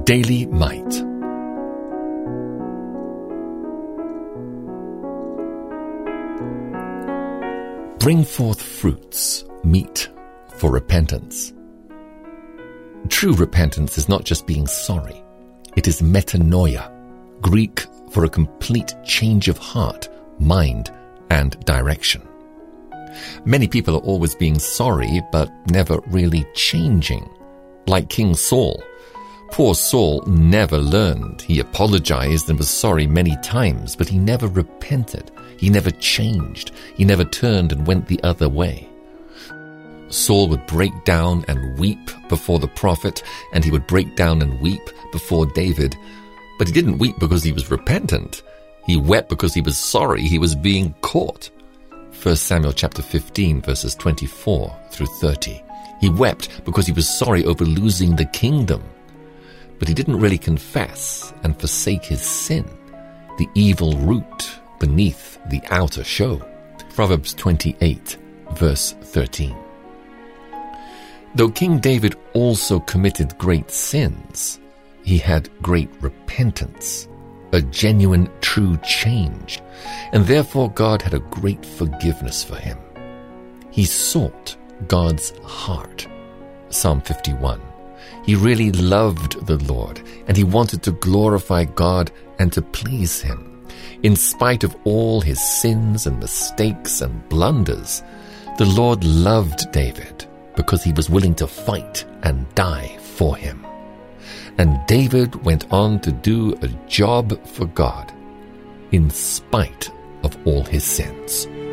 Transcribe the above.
Daily Might. Bring forth fruits, meet for repentance. True repentance is not just being sorry. It is metanoia, Greek for a complete change of heart, mind, and direction. Many people are always being sorry, but never really changing. Like King Saul. Poor Saul never learned. He apologized and was sorry many times, but he never repented. He never changed. He never turned and went the other way. Saul would break down and weep before the prophet, and he would break down and weep before David. But he didn't weep because he was repentant. He wept because he was sorry he was being caught. 1 Samuel chapter 15, verses 24 through 30. He wept because he was sorry over losing the kingdom. But he didn't really confess and forsake his sin, the evil root beneath the outer show. Proverbs 28, verse 13. Though King David also committed great sins, he had great repentance, a genuine, true change, and therefore God had a great forgiveness for him. He sought God's heart. Psalm 51. He really loved the Lord, and he wanted to glorify God and to please him. In spite of all his sins and mistakes and blunders, the Lord loved David because he was willing to fight and die for him. And David went on to do a job for God in spite of all his sins.